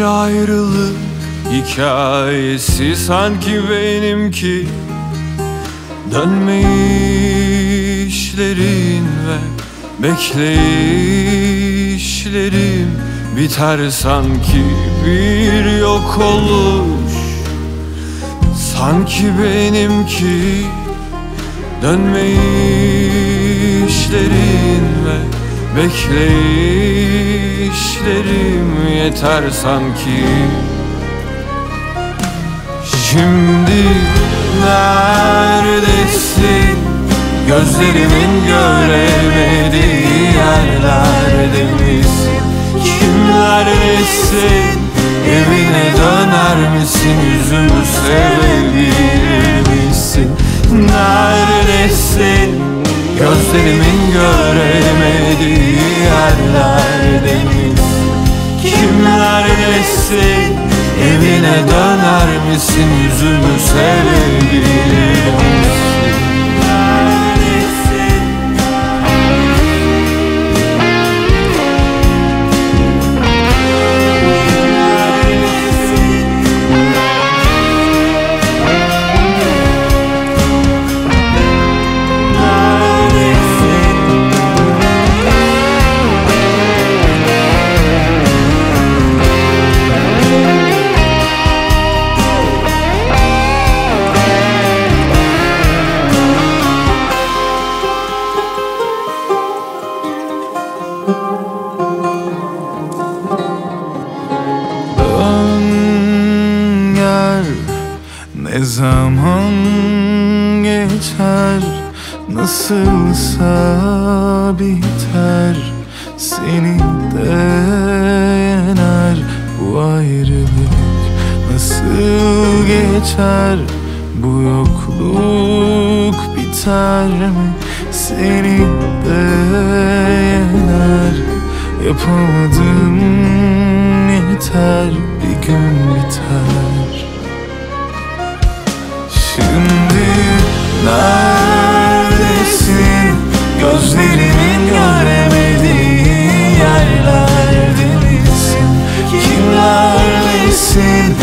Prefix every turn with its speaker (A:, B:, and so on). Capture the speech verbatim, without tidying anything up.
A: Bir ayrılık hikayesi sanki benimki. Dönmeyişlerin ve bekleyişlerim biter sanki bir yok oluş. Sanki benimki. Dönmeyişlerin ve bekleyişlerim yeter sanki. Şimdi neredesin? Gözlerimin göremediği yerlerde misin? Kimlerlesin? Evine döner misin? Yüzümü sevebilir misin? Neredesin? Gözlerimin göremediği yerlerde misin? Kimlerlesin? Evine döner misin? Yüzümü sevebilir misin? Neredesin?
B: Ne zaman geçer, nasılsa biter. Seni de yener bu ayrılık. Nasıl geçer bu yokluk, biter mi? Seni de yener. Yapamadım yeter, bir gün biter. Şimdi neredesin? Gözlerimin göremediği yerlerde misin? Kimlerlesin?